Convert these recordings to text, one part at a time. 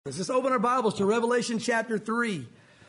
Let's just open our Bibles to Revelation chapter 3.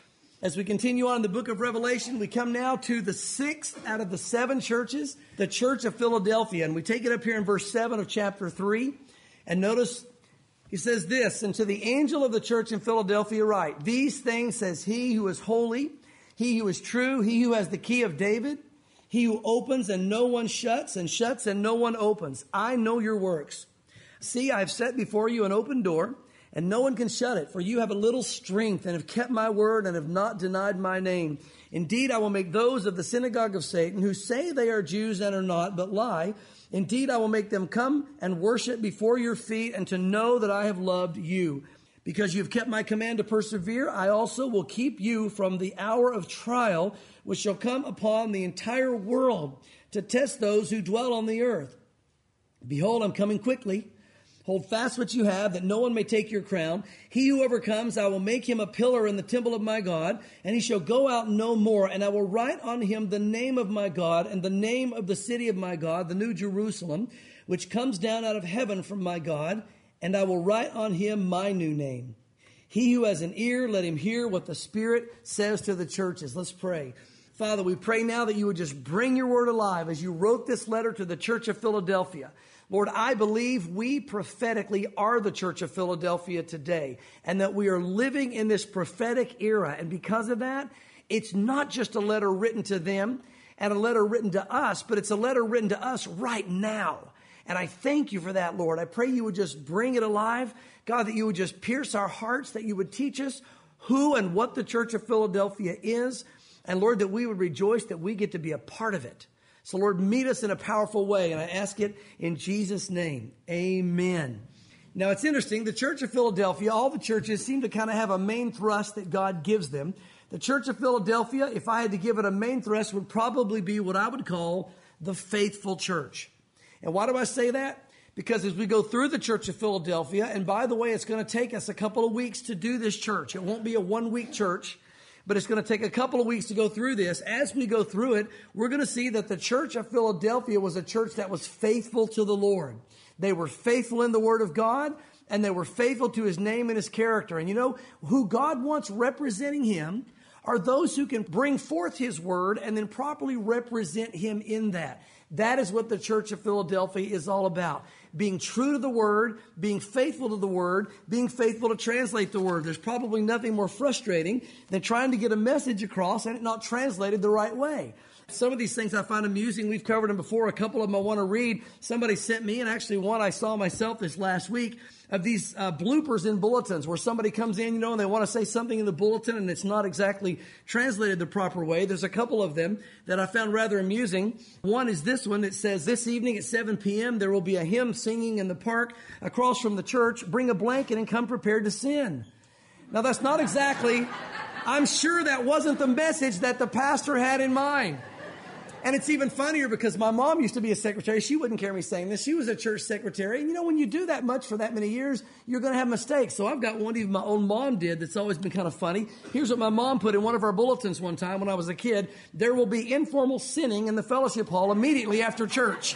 As we continue on in the book of Revelation, we come now to the sixth out of the seven churches, the Church of Philadelphia. And we take it up here in verse 7 of chapter 3. And notice he says this, "And to the angel of the church in Philadelphia write, These things says he who is holy, he who is true, he who has the key of David, he who opens and no one shuts, and shuts and no one opens. I know your works. See, I have set before you an open door, and no one can shut it, for you have a little strength and have kept my word and have not denied my name. Indeed, I will make those of the synagogue of Satan who say they are Jews and are not, but lie. Indeed, I will make them come and worship before your feet and to know that I have loved you. Because you have kept my command to persevere, I also will keep you from the hour of trial, which shall come upon the entire world to test those who dwell on the earth. Behold, I'm coming quickly. Hold fast what you have, that no one may take your crown. He who overcomes, I will make him a pillar in the temple of my God, and he shall go out no more. And I will write on him the name of my God and the name of the city of my God, the new Jerusalem, which comes down out of heaven from my God. And I will write on him my new name. He who has an ear, let him hear what the Spirit says to the churches." Let's pray. Father, we pray now that you would just bring your word alive as you wrote this letter to the Church of Philadelphia. Lord, I believe we prophetically are the Church of Philadelphia today, and that we are living in this prophetic era. And because of that, it's not just a letter written to them and a letter written to us, but it's a letter written to us right now. And I thank you for that, Lord. I pray you would just bring it alive. God, that you would just pierce our hearts, that you would teach us who and what the Church of Philadelphia is. And Lord, that we would rejoice that we get to be a part of it. So Lord, meet us in a powerful way. And I ask it in Jesus' name. Amen. Now it's interesting. The Church of Philadelphia, all the churches seem to kind of have a main thrust that God gives them. The Church of Philadelphia, if I had to give it a main thrust, would probably be what I would call the faithful church. And why do I say that? Because as we go through the Church of Philadelphia, and by the way, it's going to take us a couple of weeks to do this church. It won't be a one-week church, but it's going to take a couple of weeks to go through this. As we go through it, we're going to see that the Church of Philadelphia was a church that was faithful to the Lord. They were faithful in the Word of God, and they were faithful to His name and His character. And you know, who God wants representing Him are those who can bring forth His Word and then properly represent Him in that. That is what the Church of Philadelphia is all about. Being true to the Word, being faithful to the Word, being faithful to translate the Word. There's probably nothing more frustrating than trying to get a message across and it not translated the right way. Some of these things I find amusing. We've covered them before. A couple of them I want to read. Somebody sent me, and actually one I saw myself this last week, of these bloopers in bulletins where somebody comes in, you know, and they want to say something in the bulletin and it's not exactly translated the proper way. There's a couple of them that I found rather amusing. One is this one that says, "This evening at 7 p.m. there will be a hymn singing in the park across from the church. Bring a blanket and come prepared to sin." Now that's not exactly, I'm sure that wasn't the message that the pastor had in mind. And it's even funnier because my mom used to be a secretary. She wouldn't care me saying this. She was a church secretary. And you know, when you do that much for that many years, you're going to have mistakes. So I've got one even my own mom did that's always been kind of funny. Here's what my mom put in one of our bulletins one time when I was a kid. "There will be informal sinning in the fellowship hall immediately after church."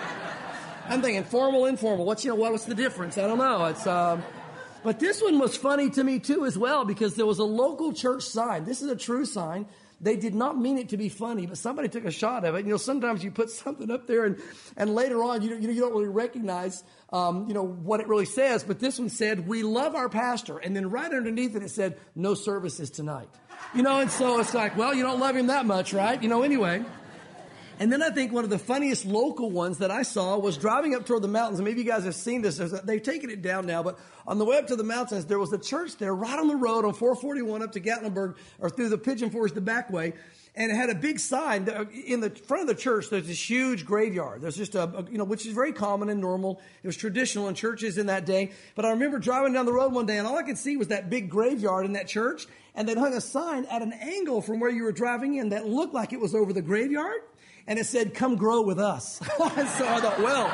I'm thinking, formal, informal. What's the difference? I don't know. But this one was funny to me too as well, because there was a local church sign. This is a true sign. They did not mean it to be funny, but somebody took a shot of it. You know, sometimes you put something up there and later on you don't really recognize, what it really says. But this one said, "We love our pastor." And then right underneath it said, "No services tonight." And so it's like, well, you don't love him that much, right? Anyway. And then I think one of the funniest local ones that I saw was driving up toward the mountains. And maybe you guys have seen this. They've taken it down now. But on the way up to the mountains, there was a church there right on the road on 441 up to Gatlinburg, or through the Pigeon Forge the back way. And it had a big sign in the front of the church. There's this huge graveyard. There's just which is very common and normal. It was traditional in churches in that day. But I remember driving down the road one day, and all I could see was that big graveyard in that church. And they'd hung a sign at an angle from where you were driving in that looked like it was over the graveyard. And it said, "Come grow with us." So I thought, well,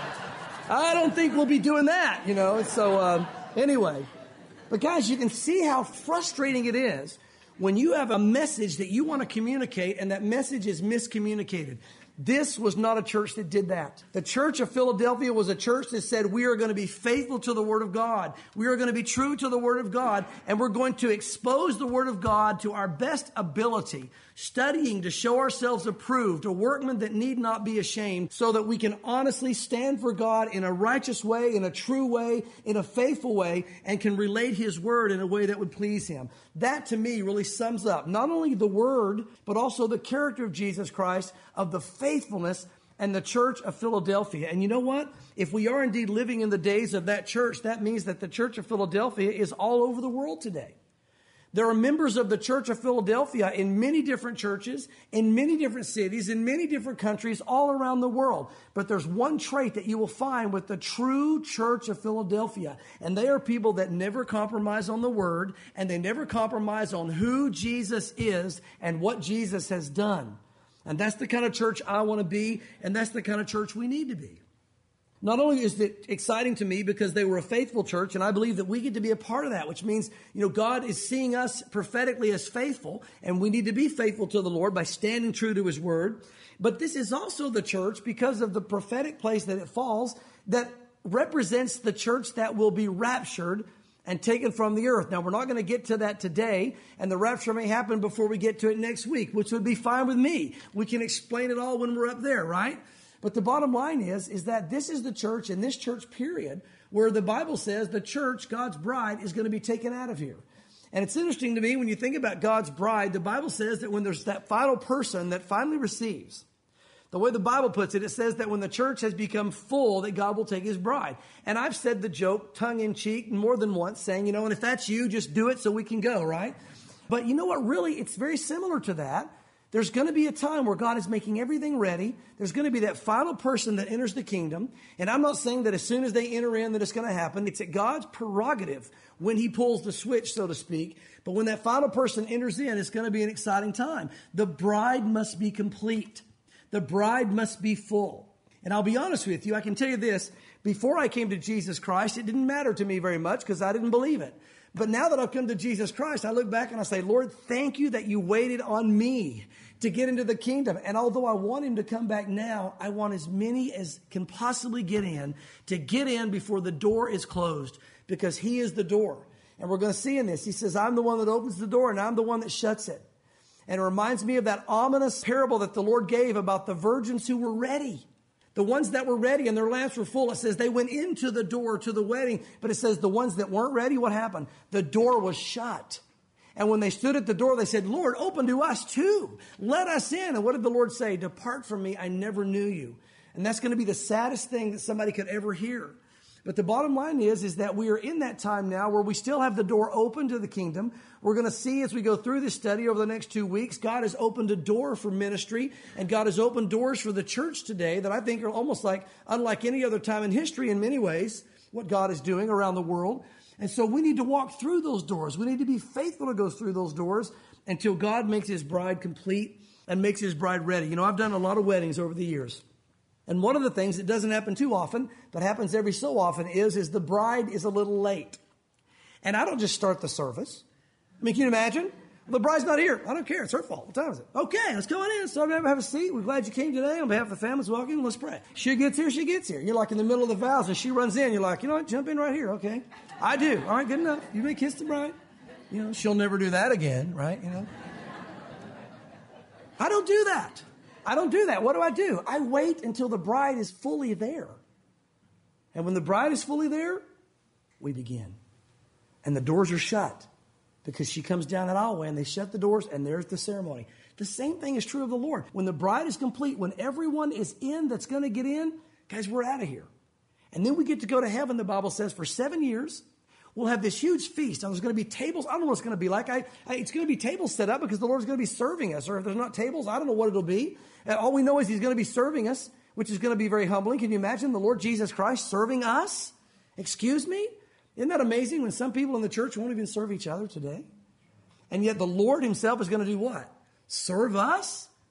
I don't think we'll be doing that, So anyway. But guys, you can see how frustrating it is when you have a message that you want to communicate and that message is miscommunicated. This was not a church that did that. The church of Philadelphia was a church that said, we are going to be faithful to the Word of God. We are going to be true to the Word of God, and we're going to expose the Word of God to our best ability, studying to show ourselves approved, a workman that need not be ashamed, so that we can honestly stand for God in a righteous way, in a true way, in a faithful way, and can relate His Word in a way that would please Him. That, to me, really sums up not only the Word, but also the character of Jesus Christ, of the faithfulness and the church of Philadelphia. And you know what? If we are indeed living in the days of that church, that means that the church of Philadelphia is all over the world today. There are members of the church of Philadelphia in many different churches, in many different cities, in many different countries, all around the world. But there's one trait that you will find with the true church of Philadelphia. And they are people that never compromise on the Word, and they never compromise on who Jesus is and what Jesus has done. And that's the kind of church I want to be, and that's the kind of church we need to be. Not only is it exciting to me because they were a faithful church, and I believe that we get to be a part of that, which means, God is seeing us prophetically as faithful, and we need to be faithful to the Lord by standing true to His Word. But this is also the church, because of the prophetic place that it falls, that represents the church that will be raptured and taken from the earth. Now, we're not going to get to that today, and the rapture may happen before we get to it next week, which would be fine with me. We can explain it all when we're up there, right? But the bottom line is that this is the church, in this church period, where the Bible says the church, God's bride, is going to be taken out of here. And it's interesting to me when you think about God's bride, the Bible says that when there's that final person that finally receives, the way the Bible puts it, it says that when the church has become full, that God will take His bride. And I've said the joke tongue-in-cheek more than once, saying, and if that's you, just do it so we can go, right? But you know what, really, it's very similar to that. There's going to be a time where God is making everything ready. There's going to be that final person that enters the kingdom. And I'm not saying that as soon as they enter in that it's going to happen. It's at God's prerogative when He pulls the switch, so to speak. But when that final person enters in, it's going to be an exciting time. The bride must be complete. The bride must be full. And I'll be honest with you, I can tell you this. Before I came to Jesus Christ, it didn't matter to me very much because I didn't believe it. But now that I've come to Jesus Christ, I look back and I say, Lord, thank you that you waited on me to get into the kingdom. And although I want Him to come back now, I want as many as can possibly get in to get in before the door is closed, because He is the door. And we're going to see in this, He says, I'm the one that opens the door and I'm the one that shuts it. And it reminds me of that ominous parable that the Lord gave about the virgins who were ready. The ones that were ready and their lamps were full, it says they went into the door to the wedding. But it says the ones that weren't ready, what happened? The door was shut. And when they stood at the door, they said, Lord, open to us too. Let us in. And what did the Lord say? Depart from me, I never knew you. And that's going to be the saddest thing that somebody could ever hear. But the bottom line is that we are in that time now where we still have the door open to the kingdom. We're going to see as we go through this study over the next 2 weeks, God has opened a door for ministry, and God has opened doors for the church today that I think are almost like unlike any other time in history in many ways, what God is doing around the world. And so we need to walk through those doors. We need to be faithful to go through those doors until God makes His bride complete and makes His bride ready. I've done a lot of weddings over the years. And one of the things that doesn't happen too often, but happens every so often, is the bride is a little late. And I don't just start the service. Can you imagine? The bride's not here. I don't care. It's her fault. What time is it? Okay, let's go on in. So have a seat. We're glad you came today. On behalf of the families, welcome. Let's pray. She gets here. You're like in the middle of the vows, and she runs in. You're like, what? Jump in right here. Okay. I do. All right, good enough. You may kiss the bride. She'll never do that again, right? I don't do that. What do? I wait until the bride is fully there. And when the bride is fully there, we begin. And the doors are shut because she comes down that aisleway and they shut the doors and there's the ceremony. The same thing is true of the Lord. When the bride is complete, when everyone is in that's going to get in, guys, we're out of here. And then we get to go to heaven, the Bible says, for 7 years. We'll have this huge feast. There's going to be tables. I don't know what it's going to be like. It's going to be tables set up because the Lord's going to be serving us. Or if there's not tables, I don't know what it'll be. And all we know is He's going to be serving us, which is going to be very humbling. Can you imagine the Lord Jesus Christ serving us? Excuse me? Isn't that amazing when some people in the church won't even serve each other today? And yet the Lord Himself is going to do what? Serve us?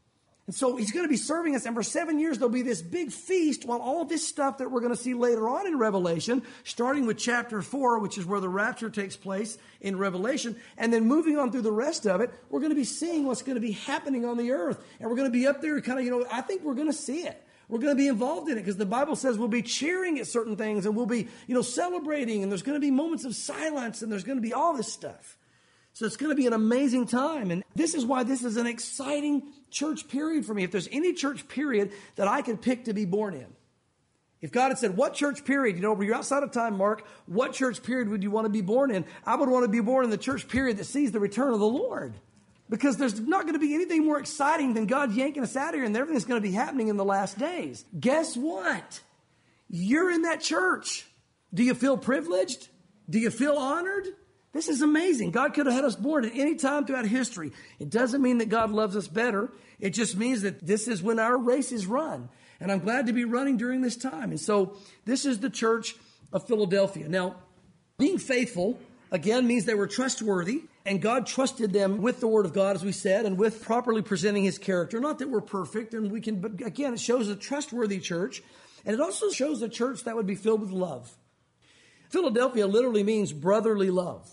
And so he's going to be serving us. And for 7 years, there'll be this big feast while all this stuff that we're going to see later on in Revelation, starting with chapter 4, which is where the rapture takes place in Revelation, and then moving on through the rest of it, we're going to be seeing what's going to be happening on the earth. And we're going to be up there kind of, I think we're going to see it. We're going to be involved in it because the Bible says we'll be cheering at certain things and we'll be, celebrating, and there's going to be moments of silence and there's going to be all this stuff. So it's going to be an amazing time. And this is why this is an exciting church period for me. If there's any church period that I could pick to be born in. If God had said, what church period, you're outside of time, Mark, what church period would you want to be born in? I would want to be born in the church period that sees the return of the Lord. Because there's not going to be anything more exciting than God yanking us out of here and everything's going to be happening in the last days. Guess what? You're in that church. Do you feel privileged? Do you feel honored? This is amazing. God could have had us born at any time throughout history. It doesn't mean that God loves us better. It just means that this is when our race is run. And I'm glad to be running during this time. And so this is the church of Philadelphia. Now, being faithful, again, means they were trustworthy. And God trusted them with the word of God, as we said, and with properly presenting his character. Not that we're perfect, but again, it shows a trustworthy church. And it also shows a church that would be filled with love. Philadelphia literally means brotherly love.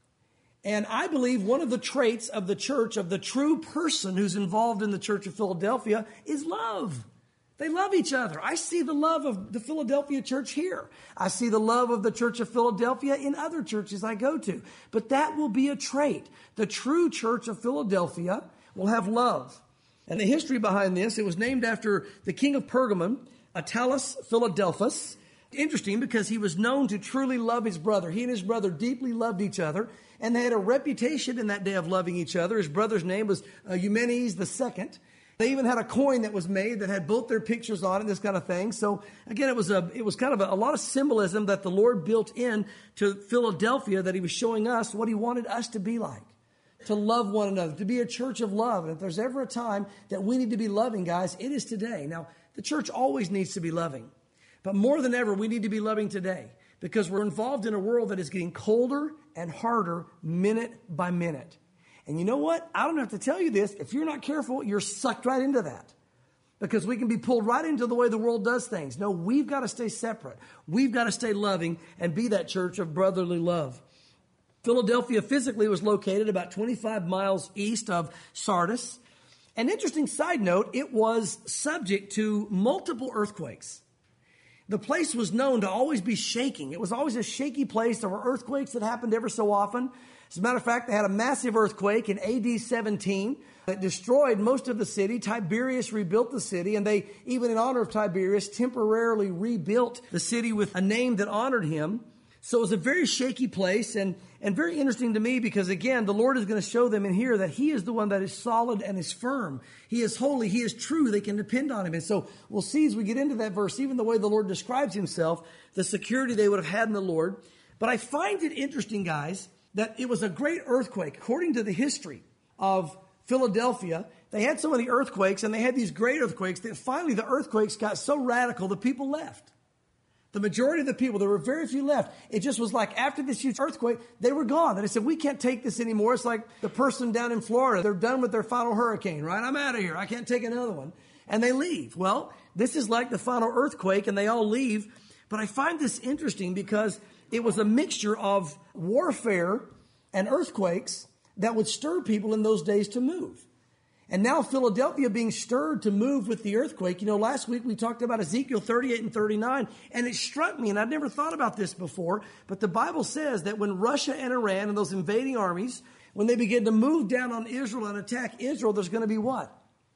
And I believe one of the traits of the church, of the true person who's involved in the church of Philadelphia, is love. They love each other. I see the love of the Philadelphia church here. I see the love of the church of Philadelphia in other churches I go to. But that will be a trait. The true church of Philadelphia will have love. And the history behind this, it was named after the king of Pergamum, Attalus Philadelphus. Interesting because he was known to truly love his brother. He and his brother deeply loved each other. And they had a reputation in that day of loving each other. His brother's name was Eumenes II. They even had a coin that was made that had both their pictures on it, this kind of thing. So again, it was kind of a lot of symbolism that the Lord built in to Philadelphia, that he was showing us what he wanted us to be like, to love one another, to be a church of love. And if there's ever a time that we need to be loving, guys, it is today. Now, the church always needs to be loving, but more than ever, we need to be loving today because we're involved in a world that is getting colder and harder minute by minute. And you know what? I don't have to tell you this. If you're not careful, you're sucked right into that because we can be pulled right into the way the world does things. No, we've got to stay separate. We've got to stay loving and be that church of brotherly love. Philadelphia physically was located about 25 miles east of Sardis. An interesting side note, it was subject to multiple earthquakes. The place was known to always be shaking. It was always a shaky place. There were earthquakes that happened ever so often. As a matter of fact, they had a massive earthquake in AD 17 that destroyed most of the city. Tiberius rebuilt the city, and they, even in honor of Tiberius, temporarily rebuilt the city with a name that honored him. So it was a very shaky place and very interesting to me because, again, the Lord is going to show them in here that he is the one that is solid and is firm. He is holy. He is true. They can depend on him. And so we'll see as we get into that verse, even the way the Lord describes himself, the security they would have had in the Lord. But I find it interesting, guys, that it was a great earthquake. According to the history of Philadelphia, they had so many earthquakes and they had these great earthquakes that finally the earthquakes got so radical the people left. The majority of the people, there were very few left. It just was like after this huge earthquake, they were gone. And they said, we can't take this anymore. It's like the person down in Florida. They're done with their final hurricane, right? I'm out of here. I can't take another one. And they leave. Well, this is like the final earthquake and they all leave. But I find this interesting because it was a mixture of warfare and earthquakes that would stir people in those days to move. And now Philadelphia being stirred to move with the earthquake. You know, last week we talked about Ezekiel 38 and 39, and it struck me, and I'd never thought about this before, but the Bible says that when Russia and Iran and those invading armies, when they begin to move down on Israel and attack Israel, there's going to be what?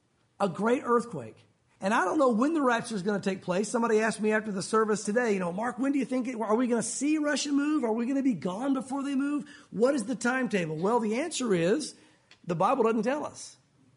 A great earthquake. And I don't know when the rapture is going to take place. Somebody asked me after the service today, Mark, when do you think, are we going to see Russia move? Are we going to be gone before they move? What is the timetable? Well, the answer is the Bible doesn't tell us.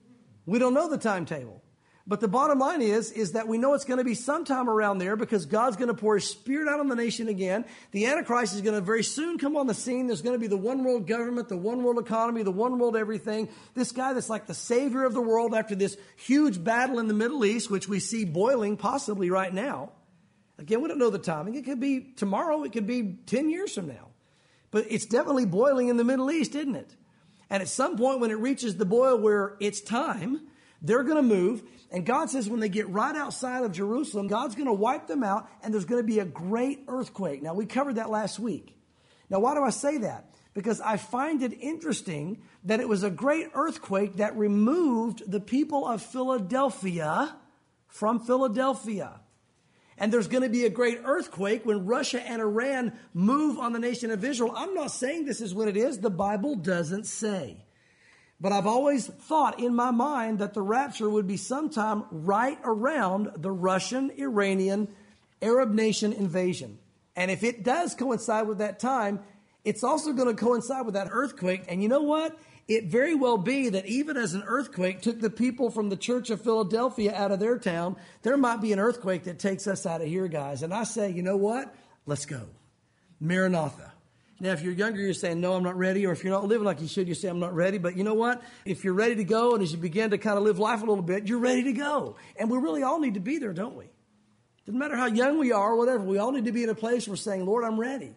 We don't know the timetable. But the bottom line is that we know it's going to be sometime around there because God's going to pour his Spirit out on the nation again. The Antichrist is going to very soon come on the scene. There's going to be the one world government, the one world economy, the one world everything. This guy that's like the savior of the world after this huge battle in the Middle East, which we see boiling possibly right now. Again, we don't know the timing. It could be tomorrow. It could be 10 years from now. But it's definitely boiling in the Middle East, isn't it? And at some point when it reaches the boil where it's time, They're going to move. And God says when they get right outside of Jerusalem, God's going to wipe them out and there's going to be a great earthquake. Now, we covered that last week. Now, why do I say that? Because I find it interesting that it was a great earthquake that removed the people of Philadelphia from Philadelphia. And there's going to be a great earthquake when Russia and Iran move on the nation of Israel. I'm not saying this is when it is. The Bible doesn't say. But I've always thought in my mind that the rapture would be sometime right around the Russian, Iranian, Arab nation invasion. And if it does coincide with that time, it's also going to coincide with that earthquake. And you know what? It very well be that even as an earthquake took the people from the Church of Philadelphia out of their town, there might be an earthquake that takes us out of here, guys. And I say, you know what? Let's go. Maranatha. Now, if you're younger, you're saying, no, I'm not ready. Or if you're not living like you should, you say, I'm not ready. But you know what? If you're ready to go, and as you begin to kind of live life a little bit, you're ready to go. And we really all need to be there, don't we? Doesn't matter how young we are or whatever. We all need to be in a place where we're saying, Lord, I'm ready.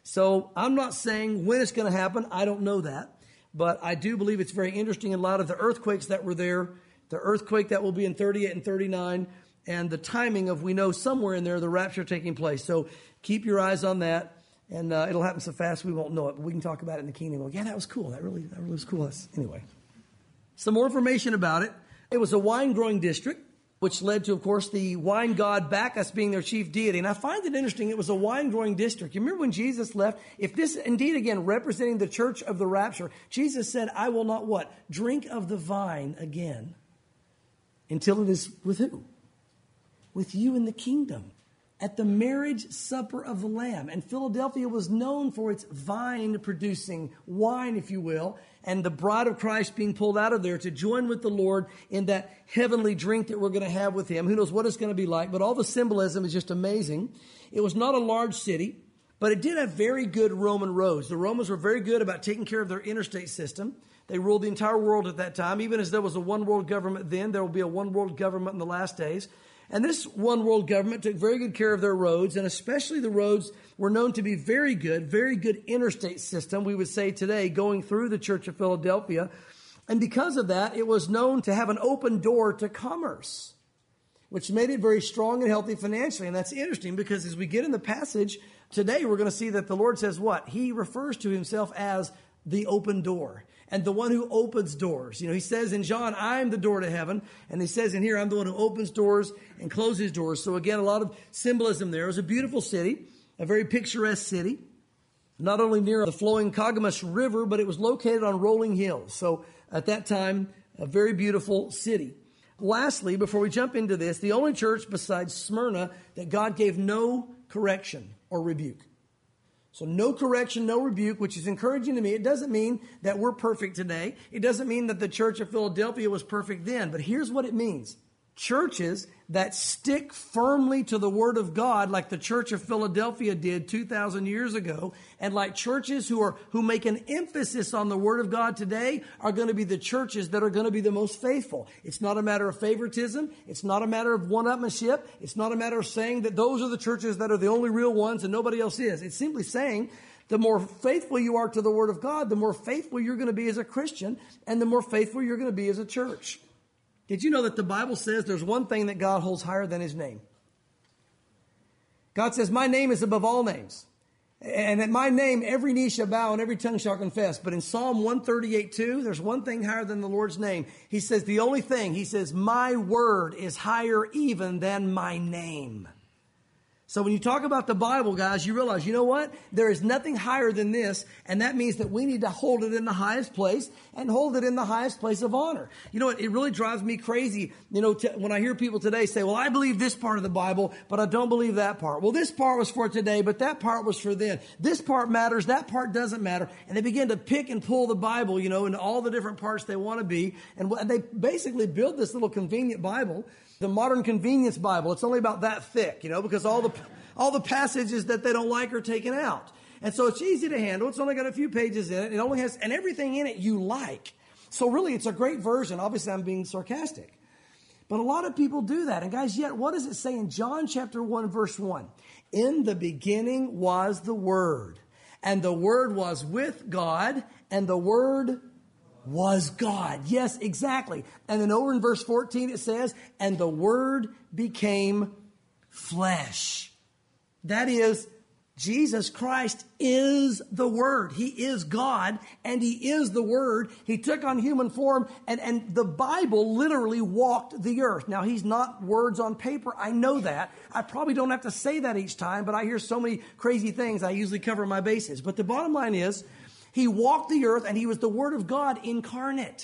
So I'm not saying when it's going to happen. I don't know that. But I do believe it's very interesting in light of the earthquakes that were there, the earthquake that will be in 38 and 39, and the timing of, we know somewhere in there, the rapture taking place. So keep your eyes on that, and it'll happen so fast we won't know it. But we can talk about it in the kingdom. Well, yeah, that was cool. That really was cool. Anyway, some more information about it. It was a wine-growing district, which led to, of course, the wine god Bacchus being their chief deity. And I find it interesting, it was a wine-growing district. You remember when Jesus left? If this indeed, again, representing the church of the rapture, Jesus said, I will not what? Drink of the vine again until it is with who? With you in the kingdom, at the marriage supper of the Lamb. And Philadelphia was known for its vine-producing wine, if you will, and the bride of Christ being pulled out of there to join with the Lord in that heavenly drink that we're going to have with him. Who knows what it's going to be like, but all the symbolism is just amazing. It was not a large city, but it did have very good Roman roads. The Romans were very good about taking care of their interstate system. They ruled the entire world at that time. Even as there was a one world government then, there will be a one world government in the last days. And this one world government took very good care of their roads, and especially the roads were known to be very good interstate system, we would say today, going through the Church of Philadelphia. And because of that, it was known to have an open door to commerce, which made it very strong and healthy financially. And that's interesting because as we get in the passage today, we're going to see that the Lord says what? He refers to himself as the open door. And the one who opens doors. You know, he says in John, I'm the door to heaven. And he says in here, I'm the one who opens doors and closes doors. So again, a lot of symbolism there. It was a beautiful city, a very picturesque city. Not only near the flowing Cogamus River, but it was located on rolling hills. So at that time, a very beautiful city. Lastly, before we jump into this, the only church besides Smyrna that God gave no correction or rebuke. So no correction, no rebuke, which is encouraging to me. It doesn't mean that we're perfect today. It doesn't mean that the Church of Philadelphia was perfect then. But here's what it means. Churches that stick firmly to the Word of God, like the Church of Philadelphia did 2,000 years ago, and like churches who make an emphasis on the Word of God today, are going to be the churches that are going to be the most faithful. It's not a matter of favoritism. It's not a matter of one-upmanship. It's not a matter of saying that those are the churches that are the only real ones and nobody else is. It's simply saying the more faithful you are to the Word of God, the more faithful you're going to be as a Christian, and the more faithful you're going to be as a church. Did you know that the Bible says there's one thing that God holds higher than his name? God says, my name is above all names. And at my name, every knee shall bow and every tongue shall confess. But in Psalm 138:2, there's one thing higher than the Lord's name. He says the only thing, he says, my word is higher even than my name. So when you talk about the Bible, guys, you realize, you know what? There is nothing higher than this, and that means that we need to hold it in the highest place and hold it in the highest place of honor. You know what? It really drives me crazy, when I hear people today say, well, I believe this part of the Bible, but I don't believe that part. Well, this part was for today, but that part was for then. This part matters, that part doesn't matter. And they begin to pick and pull the Bible, into all the different parts they want to be. And they basically build this little convenient Bible. The modern convenience Bible, it's only about that thick, because all the passages that they don't like are taken out. And so it's easy to handle. It's only got a few pages in it. It only has, and everything in it you like. So really, it's a great version. Obviously, I'm being sarcastic. But a lot of people do that. And guys, yet what does it say in John chapter 1, verse 1? In the beginning was the Word. And the Word was with God. And the Word was God. Yes, exactly. And then over in verse 14 it says, and the Word became flesh. That is, Jesus Christ is the Word. He is God, and He is the Word. He took on human form, and the Bible literally walked the earth. Now, He's not words on paper. I know that. I probably don't have to say that each time, but I hear so many crazy things. I usually cover my bases. But the bottom line is, He walked the earth, and He was the Word of God incarnate.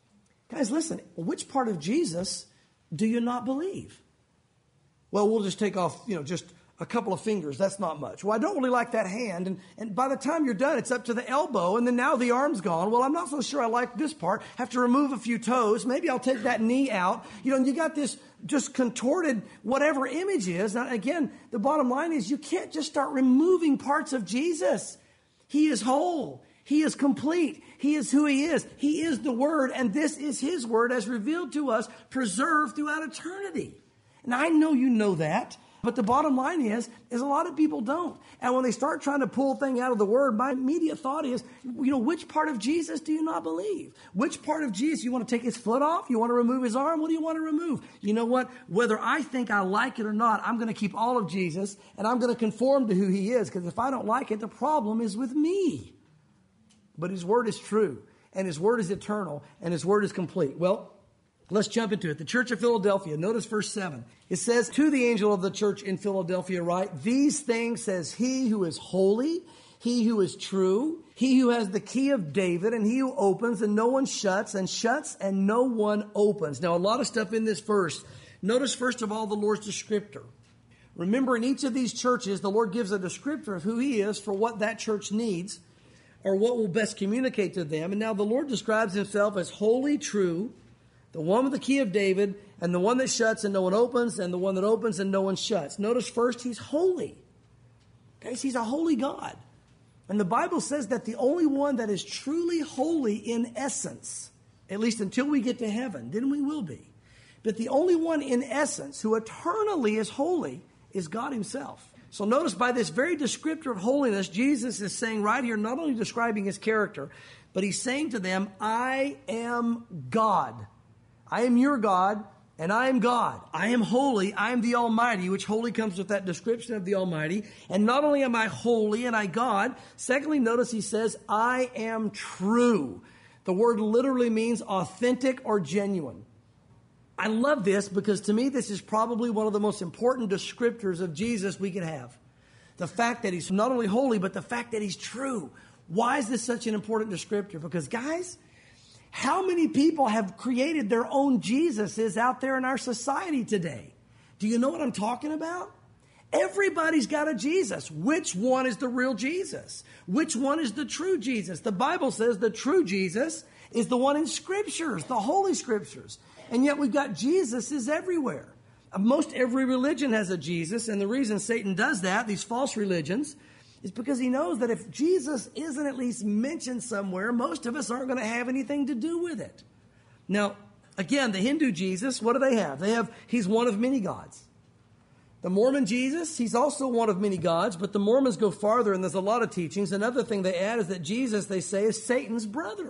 Guys, listen, which part of Jesus do you not believe? Well, we'll just take off, just a couple of fingers. That's not much. Well, I don't really like that hand. And by the time you're done, it's up to the elbow. And then now the arm's gone. Well, I'm not so sure I like this part. Have to remove a few toes. Maybe I'll take that knee out. And you got this just contorted whatever image is. Now, again, the bottom line is you can't just start removing parts of Jesus. He is whole. He is complete. He is who He is. He is the Word. And this is His Word as revealed to us, preserved throughout eternity. And I know you know that. But the bottom line is a lot of people don't. And when they start trying to pull a thing out of the Word, my immediate thought is, which part of Jesus do you not believe? Which part of Jesus? You want to take His foot off? You want to remove His arm? What do you want to remove? You know what? Whether I think I like it or not, I'm going to keep all of Jesus, and I'm going to conform to who He is. Because if I don't like it, the problem is with me. But His Word is true, and His Word is eternal, and His Word is complete. Well, let's jump into it. The church of Philadelphia, notice verse 7. It says, to the angel of the church in Philadelphia write, these things says He who is holy, He who is true, He who has the key of David, and He who opens and no one shuts, and shuts and no one opens. Now, a lot of stuff in this verse. Notice, first of all, the Lord's descriptor. Remember, in each of these churches, the Lord gives a descriptor of who He is for what that church needs, or what will best communicate to them. And now the Lord describes Himself as holy, true, the one with the key of David, and the one that shuts and no one opens, and the one that opens and no one shuts. Notice first, He's holy. Guys, He's a holy God. And the Bible says that the only one that is truly holy in essence, at least until we get to heaven, then we will be. But the only one in essence who eternally is holy is God Himself. So notice by this very descriptor of holiness, Jesus is saying right here, not only describing His character, but He's saying to them, I am God. I am your God, and I am God. I am holy. I am the Almighty, which holy comes with that description of the Almighty. And not only am I holy and I God, secondly, notice He says, I am true. The word literally means authentic or genuine. I love this because to me, this is probably one of the most important descriptors of Jesus we could have. The fact that He's not only holy, but the fact that He's true. Why is this such an important descriptor? Because guys, how many people have created their own Jesuses out there in our society today? Do you know what I'm talking about? Everybody's got a Jesus. Which one is the real Jesus? Which one is the true Jesus? The Bible says the true Jesus is the one in Scriptures, the Holy Scriptures. And yet we've got Jesuses everywhere. Most every religion has a Jesus, and the reason Satan does that, these false religions, is because he knows that if Jesus isn't at least mentioned somewhere, most of us aren't going to have anything to do with it. Now, again, the Hindu Jesus, what do they have? He's one of many gods. The Mormon Jesus, He's also one of many gods, but the Mormons go farther, and there's a lot of teachings. Another thing they add is that Jesus, they say, is Satan's brother.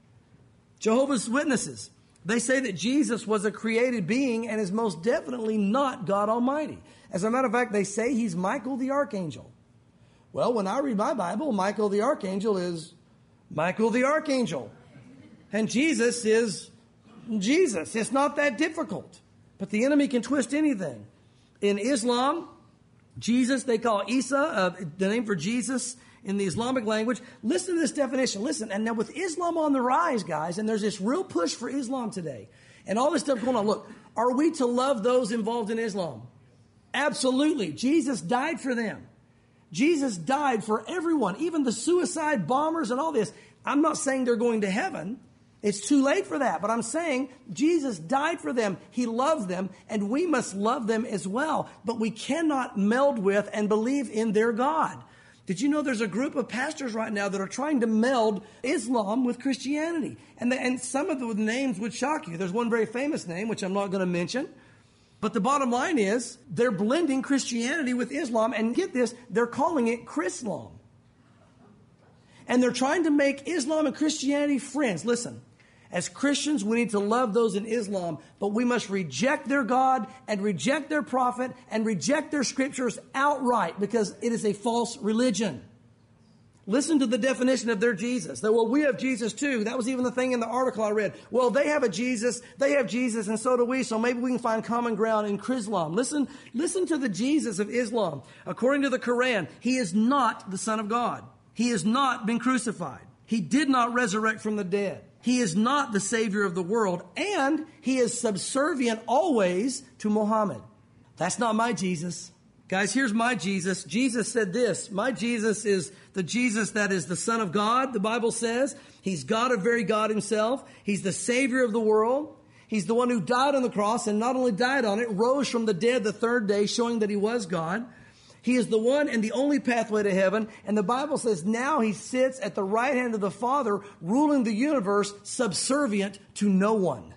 Jehovah's Witnesses, they say that Jesus was a created being and is most definitely not God Almighty. As a matter of fact, they say He's Michael the Archangel. Well, when I read my Bible, Michael the Archangel is Michael the Archangel. And Jesus is Jesus. It's not that difficult. But the enemy can twist anything. In Islam, Jesus, they call Isa, the name for Jesus in the Islamic language. Listen to this definition. Listen, and now with Islam on the rise, guys, and there's this real push for Islam today, and all this stuff going on. Look, are we to love those involved in Islam? Absolutely. Jesus died for them. Jesus died for everyone, even the suicide bombers and all this. I'm not saying they're going to heaven. It's too late for that. But I'm saying Jesus died for them. He loved them, and we must love them as well. But we cannot meld with and believe in their God. Did you know there's a group of pastors right now that are trying to meld Islam with Christianity? And some of the names would shock you. There's one very famous name, which I'm not going to mention. But the bottom line is they're blending Christianity with Islam. And get this, they're calling it Chrislam. And they're trying to make Islam and Christianity friends. Listen, As Christians, we need to love those in Islam, but we must reject their God and reject their prophet and reject their scriptures outright because it is a false religion. Listen to the definition of their Jesus. That, well, we have Jesus too. That was even the thing in the article I read. Well, they have Jesus, and so do we, so maybe we can find common ground in Chrislam. Listen to the Jesus of Islam. According to the Quran, he is not the Son of God. He has not been crucified. He did not resurrect from the dead. He is not the Savior of the world, and he is subservient always to Muhammad. That's not my Jesus. Guys, here's my Jesus. Jesus said this, my Jesus is the Jesus that is the Son of God, the Bible says. He's God of very God himself. He's the Savior of the world. He's the one who died on the cross and not only died on it, rose from the dead the third day, showing that he was God. He is the one and the only pathway to heaven. And the Bible says now he sits at the right hand of the Father, ruling the universe, subservient to no one.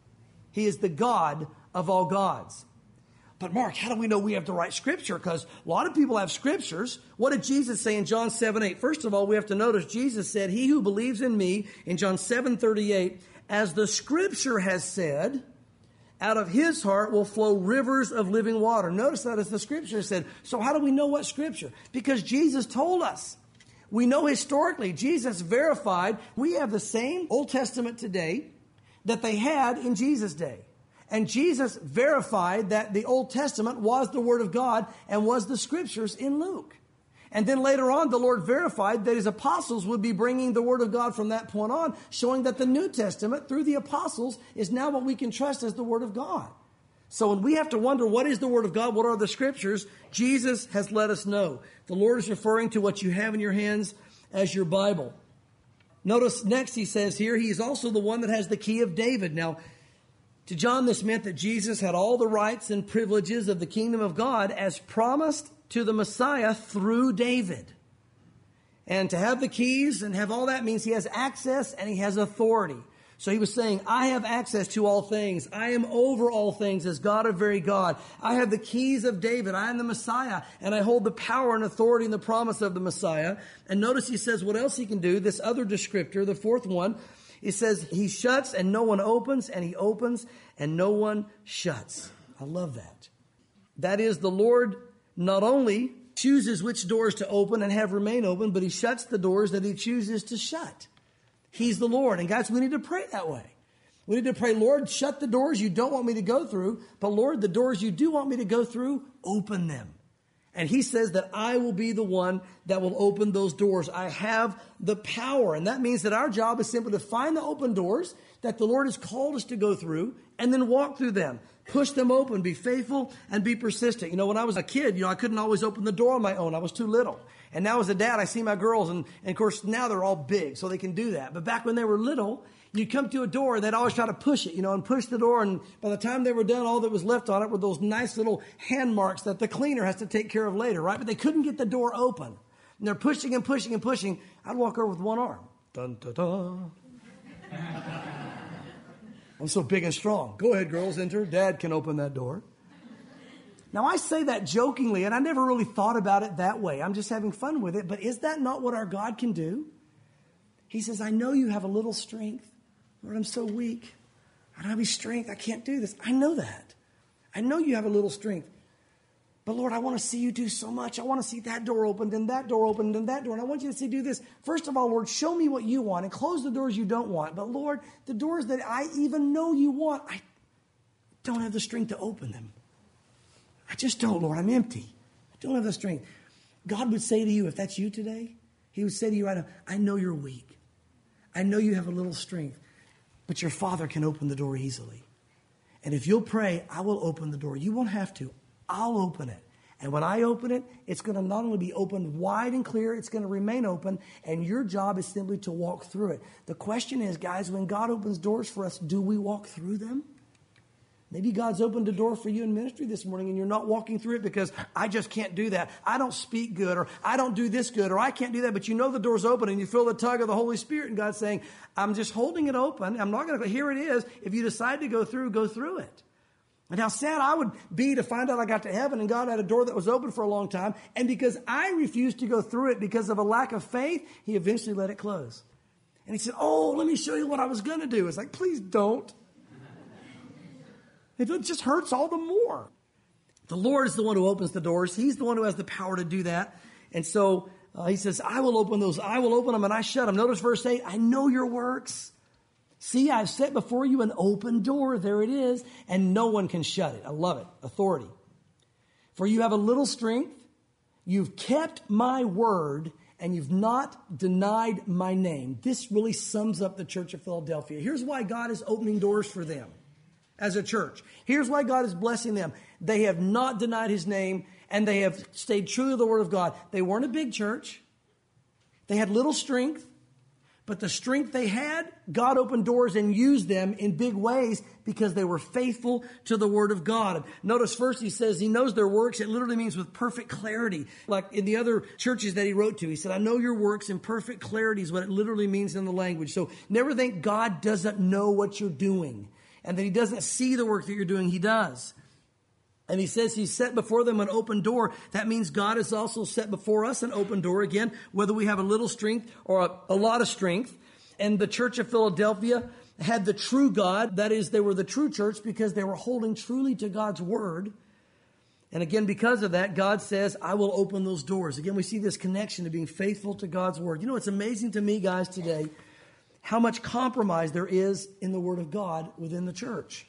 He is the God of all gods. But Mark, how do we know we have the right scripture? Because a lot of people have scriptures. What did Jesus say in John 7:8? First of all, we have to notice Jesus said, he who believes in me, in John 7:38, as the scripture has said, out of his heart will flow rivers of living water. Notice that as the scripture said. So how do we know what scripture? Because Jesus told us. We know historically, Jesus verified, we have the same Old Testament today that they had in Jesus' day. And Jesus verified that the Old Testament was the Word of God and was the Scriptures in Luke. And then later on, the Lord verified that his apostles would be bringing the Word of God from that point on, showing that the New Testament, through the apostles, is now what we can trust as the Word of God. So when we have to wonder, what is the Word of God? What are the Scriptures? Jesus has let us know. The Lord is referring to what you have in your hands as your Bible. Notice next he says here, he is also the one that has the key of David. Now, to John, this meant that Jesus had all the rights and privileges of the kingdom of God as promised to the Messiah through David. And to have the keys and have all that means he has access and he has authority. So he was saying, I have access to all things. I am over all things as God of very God. I have the keys of David. I am the Messiah, and I hold the power and authority and the promise of the Messiah. And notice he says what else he can do. This other descriptor, the fourth one, it says he shuts and no one opens, and he opens and no one shuts. I love that. That is, the Lord not only chooses which doors to open and have remain open, but he shuts the doors that he chooses to shut. He's the Lord. And guys, we need to pray that way. We need to pray, Lord, shut the doors you don't want me to go through, but Lord, the doors you do want me to go through, open them. And he says that I will be the one that will open those doors. I have the power. And that means that our job is simply to find the open doors that the Lord has called us to go through and then walk through them. Push them open, be faithful, and be persistent. You know, when I was a kid, I couldn't always open the door on my own. I was too little. And now as a dad, I see my girls, and of course, now they're all big, so they can do that. But back when they were little, you'd come to a door, and they'd always try to push it, and push the door. And by the time they were done, all that was left on it were those nice little hand marks that the cleaner has to take care of later, right? But they couldn't get the door open. And they're pushing and pushing and pushing. I'd walk over with one arm. Dun, dun, dun. I'm so big and strong. Go ahead, girls, enter. Dad can open that door. Now, I say that jokingly, and I never really thought about it that way. I'm just having fun with it. But is that not what our God can do? He says, I know you have a little strength. Lord, I'm so weak. I don't have any strength. I can't do this. I know that. I know you have a little strength. But Lord, I want to see you do so much. I want to see that door opened and that door opened and that door. And I want you to see do this. First of all, Lord, show me what you want and close the doors you don't want. But Lord, the doors that I even know you want, I don't have the strength to open them. I just don't, Lord. I'm empty. I don't have the strength. God would say to you, if that's you today, he would say to you right now, I know you're weak. I know you have a little strength, but your Father can open the door easily. And if you'll pray, I will open the door. You won't have to. I'll open it. And when I open it, it's going to not only be opened wide and clear, it's going to remain open, and your job is simply to walk through it. The question is, guys, when God opens doors for us, do we walk through them? Maybe God's opened a door for you in ministry this morning and you're not walking through it because I just can't do that. I don't speak good, or I don't do this good, or I can't do that. But you know the door's open and you feel the tug of the Holy Spirit, and God's saying, I'm just holding it open. I'm not going to, here it is. If you decide to go through it. And how sad I would be to find out I got to heaven and God had a door that was open for a long time. And because I refused to go through it because of a lack of faith, he eventually let it close. And he said, oh, let me show you what I was going to do. It's like, please don't. It just hurts all the more. The Lord is the one who opens the doors. He's the one who has the power to do that. And so he says, I will open those. I will open them and I shut them. Notice verse 8, I know your works. See, I've set before you an open door. There it is. And no one can shut it. I love it. Authority. For you have a little strength. You've kept my word and you've not denied my name. This really sums up the Church of Philadelphia. Here's why God is opening doors for them as a church. Here's why God is blessing them. They have not denied his name and they have stayed true to the word of God. They weren't a big church. They had little strength. But the strength they had, God opened doors and used them in big ways because they were faithful to the word of God. Notice first he says he knows their works. It literally means with perfect clarity. Like in the other churches that he wrote to, he said, I know your works in perfect clarity is what it literally means in the language. So never think God doesn't know what you're doing and that he doesn't see the work that you're doing. He does. And he says he's set before them an open door. That means God has also set before us an open door. Again, whether we have a little strength or a lot of strength. And the Church of Philadelphia had the true God. That is, they were the true church because they were holding truly to God's word. And again, because of that, God says, I will open those doors. Again, we see this connection to being faithful to God's word. You know, it's amazing to me, guys, today, how much compromise there is in the word of God within the church.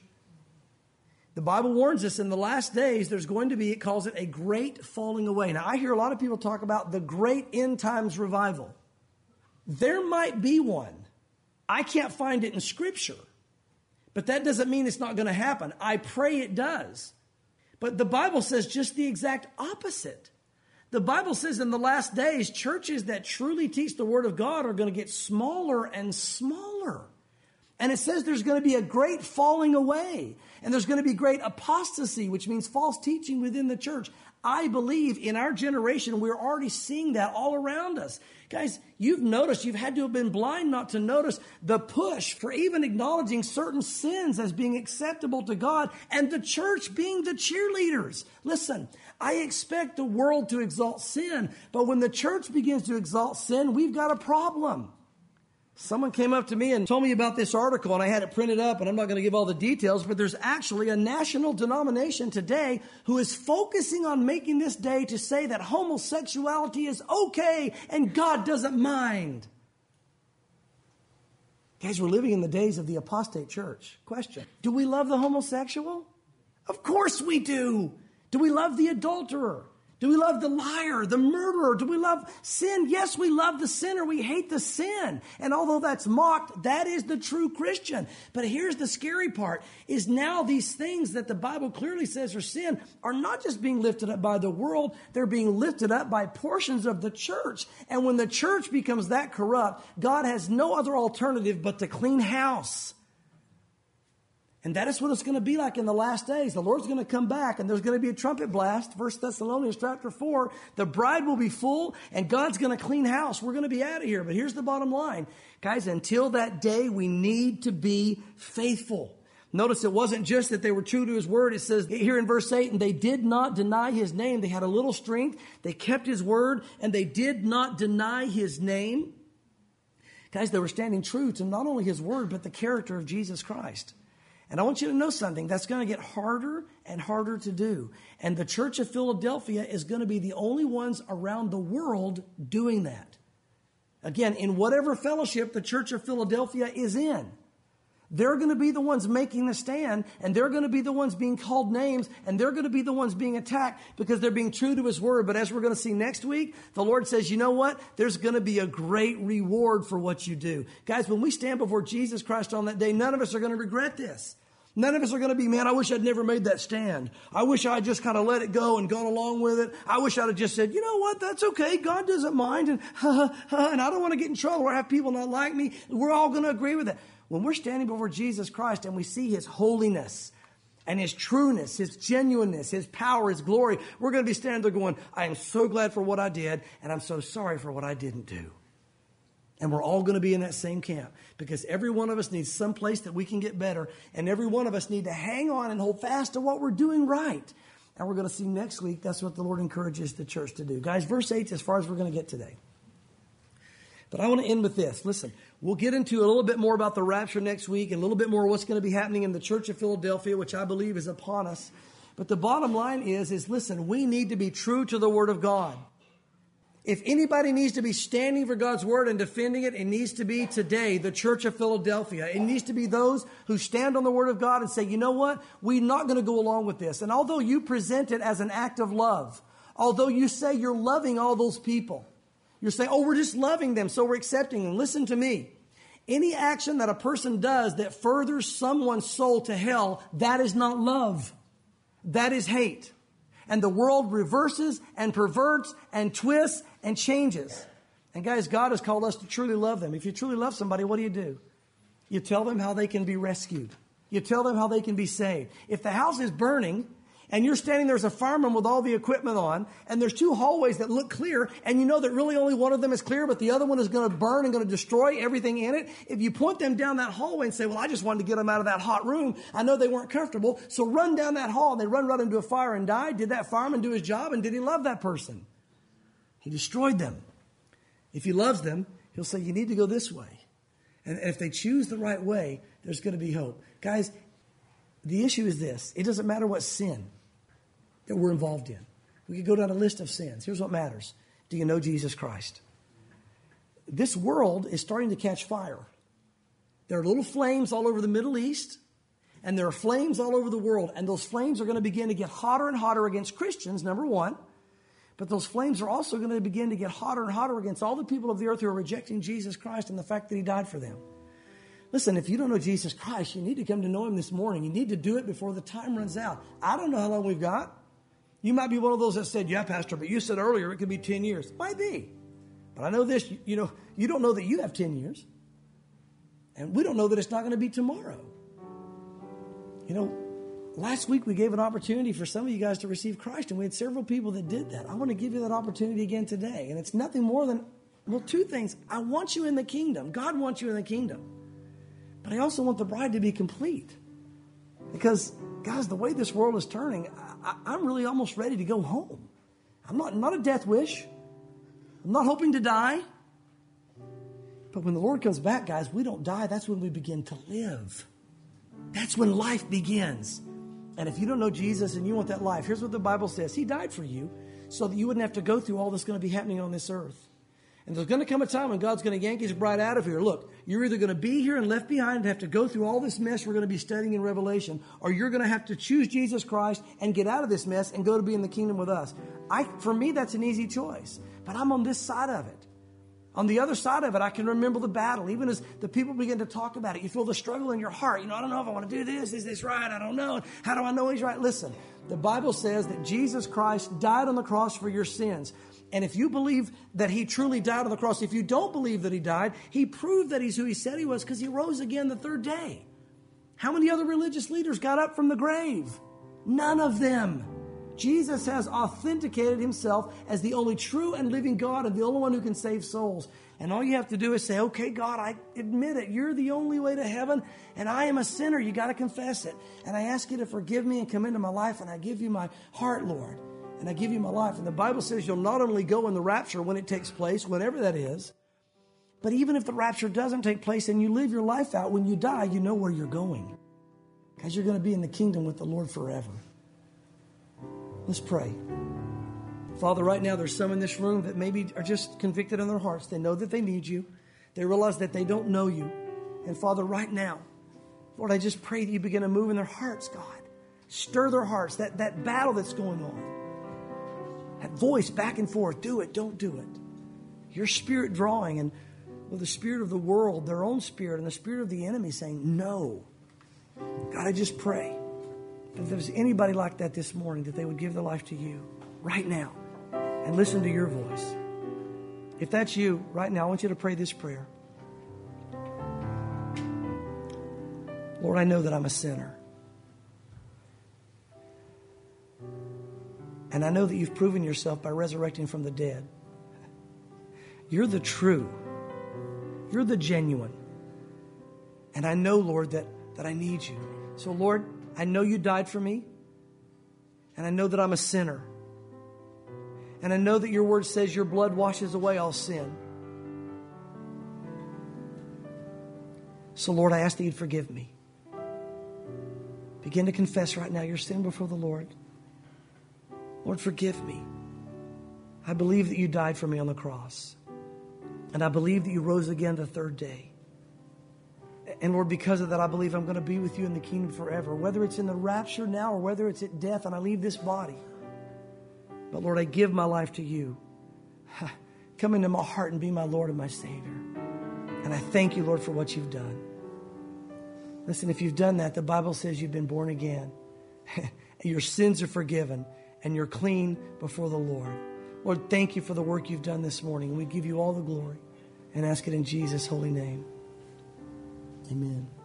The Bible warns us in the last days there's going to be, it calls it a great falling away. Now, I hear a lot of people talk about the great end times revival. There might be one. I can't find it in Scripture. But that doesn't mean it's not going to happen. I pray it does. But the Bible says just the exact opposite. The Bible says in the last days, churches that truly teach the Word of God are going to get smaller and smaller. And it says there's going to be a great falling away. And there's going to be great apostasy, which means false teaching within the church. I believe in our generation, we're already seeing that all around us. Guys, you've noticed, you've had to have been blind not to notice the push for even acknowledging certain sins as being acceptable to God and the church being the cheerleaders. Listen, I expect the world to exalt sin, but when the church begins to exalt sin, we've got a problem. Someone came up to me and told me about this article, and I had it printed up, and I'm not going to give all the details, but there's actually a national denomination today who is focusing on making this day to say that homosexuality is okay and God doesn't mind. Guys, we're living in the days of the apostate church. Question: do we love the homosexual? Of course we do. Do we love the adulterer? Do we love the liar, the murderer? Do we love sin? Yes, we love the sinner. We hate the sin. And although that's mocked, that is the true Christian. But here's the scary part, is now these things that the Bible clearly says are sin are not just being lifted up by the world, they're being lifted up by portions of the church. And when the church becomes that corrupt, God has no other alternative but to clean house. And that is what it's going to be like in the last days. The Lord's going to come back and there's going to be a trumpet blast. 1 Thessalonians chapter 4, the bride will be full and God's going to clean house. We're going to be out of here. But here's the bottom line. Guys, until that day, we need to be faithful. Notice it wasn't just that they were true to his word. It says here in verse 8, and they did not deny his name. They had a little strength. They kept his word and they did not deny his name. Guys, they were standing true to not only his word, but the character of Jesus Christ. And I want you to know something. That's going to get harder and harder to do. And the Church of Philadelphia is going to be the only ones around the world doing that. Again, in whatever fellowship the Church of Philadelphia is in, they're going to be the ones making the stand, and they're going to be the ones being called names, and they're going to be the ones being attacked because they're being true to his word. But as we're going to see next week, the Lord says, you know what? There's going to be a great reward for what you do. Guys, when we stand before Jesus Christ on that day, none of us are going to regret this. None of us are going to be, man, I wish I'd never made that stand. I wish I'd just kind of let it go and gone along with it. I wish I'd have just said, you know what, that's okay. God doesn't mind. And I don't want to get in trouble or have people not like me. We're all going to agree with that. When we're standing before Jesus Christ and we see his holiness and his trueness, his genuineness, his power, his glory, we're going to be standing there going, I am so glad for what I did, and I'm so sorry for what I didn't do. And we're all going to be in that same camp because every one of us needs some place that we can get better. And every one of us need to hang on and hold fast to what we're doing right. And we're going to see next week, that's what the Lord encourages the church to do. Guys, verse 8 as far as we're going to get today. But I want to end with this. Listen, We'll get into a little bit more about the rapture next week and a little bit more what's going to be happening in the Church of Philadelphia, which I believe is upon us. But the bottom line is listen, we need to be true to the Word of God. If anybody needs to be standing for God's Word and defending it, it needs to be today the Church of Philadelphia. It needs to be those who stand on the Word of God and say, you know what? We're not going to go along with this. And although you present it as an act of love, although you say you're loving all those people, you're saying, oh, we're just loving them, so we're accepting them. Listen to me. Any action that a person does that furthers someone's soul to hell, that is not love. That is hate. And the world reverses and perverts and twists and changes. And guys, God has called us to truly love them. If you truly love somebody, what do? You tell them how they can be rescued. You tell them how they can be saved. If the house is burning and you're standing there as a fireman with all the equipment on, and there's two hallways that look clear, and you know that really only one of them is clear, but the other one is going to burn and going to destroy everything in it. If you point them down that hallway and say, well, I just wanted to get them out of that hot room. I know they weren't comfortable. So run down that hall. And they run right into a fire and die. Did that fireman do his job? And did he love that person? He destroyed them. If he loves them, he'll say, you need to go this way. And if they choose the right way, there's going to be hope. Guys, the issue is this. It doesn't matter what sin that we're involved in. We could go down a list of sins. Here's what matters. Do you know Jesus Christ? This world is starting to catch fire. There are little flames all over the Middle East, and there are flames all over the world. And those flames are going to begin to get hotter and hotter against Christians, number one. But those flames are also going to begin to get hotter and hotter against all the people of the earth who are rejecting Jesus Christ and the fact that He died for them. Listen, if you don't know Jesus Christ, you need to come to know Him this morning. You need to do it before the time runs out. I don't know how long we've got. You might be one of those that said, yeah, Pastor, but you said earlier it could be 10 years. Might be. But I know this, you don't know that you have 10 years. And we don't know that it's not going to be tomorrow. Last week we gave an opportunity for some of you guys to receive Christ, and we had several people that did that. I want to give you that opportunity again today. And it's nothing more than, two things. I want you in the kingdom. God wants you in the kingdom. But I also want the bride to be complete. Because, guys, the way this world is turning, I'm really almost ready to go home. I'm not a death wish. I'm not hoping to die. But when the Lord comes back, guys, we don't die. That's when we begin to live. That's when life begins. And if you don't know Jesus and you want that life, here's what the Bible says. He died for you so that you wouldn't have to go through all that's going to be happening on this earth. And there's going to come a time when God's going to yank His bride out of here. Look, you're either going to be here and left behind and have to go through all this mess we're going to be studying in Revelation, or you're going to have to choose Jesus Christ and get out of this mess and go to be in the kingdom with us. For me, that's an easy choice. But I'm on this side of it. On the other side of it, I can remember the battle. Even as the people begin to talk about it, you feel the struggle in your heart. I don't know if I want to do this. Is this right? I don't know. How do I know He's right? Listen, the Bible says that Jesus Christ died on the cross for your sins. And if you believe that He truly died on the cross, if you don't believe that He died, He proved that He's who He said He was because He rose again the third day. How many other religious leaders got up from the grave? None of them. Jesus has authenticated Himself as the only true and living God and the only one who can save souls. And all you have to do is say, okay, God, I admit it. You're the only way to heaven, and I am a sinner. You got to confess it. And I ask You to forgive me and come into my life, and I give You my heart, Lord. And I give You my life. And the Bible says you'll not only go in the rapture when it takes place, whenever that is, but even if the rapture doesn't take place and you live your life out, when you die, you know where you're going. Because you're going to be in the kingdom with the Lord forever. Let's pray. Father, right now there's some in this room that maybe are just convicted in their hearts. They know that they need You. They realize that they don't know You. And Father, right now, Lord, I just pray that You begin to move in their hearts, God. Stir their hearts, that battle that's going on. That voice back and forth, do it, don't do it. Your spirit drawing, and with the spirit of the world, their own spirit, and the spirit of the enemy saying no. God, I just pray that if there's anybody like that this morning, that they would give their life to You right now and listen to Your voice. If that's you right now, I want you to pray this prayer. Lord, I know that I'm a sinner. And I know that You've proven Yourself by resurrecting from the dead. You're the true. You're the genuine. And I know, Lord, that I need You. So, Lord, I know You died for me. And I know that I'm a sinner. And I know that Your word says Your blood washes away all sin. So, Lord, I ask that you'd forgive me. Begin to confess right now your sin before the Lord. Lord, forgive me. I believe that you died for me on the cross. And I believe that you rose again the third day. And Lord, because of that, I believe I'm going to be with you in the kingdom forever, whether it's in the rapture now or whether it's at death and I leave this body. But Lord, I give my life to you. Come into my heart and be my Lord and my Savior. And I thank you, Lord, for what you've done. Listen, if you've done that, the Bible says you've been born again. Your sins are forgiven and you're clean before the Lord. Lord, thank you for the work you've done this morning. We give you all the glory and ask it in Jesus' holy name. Amen.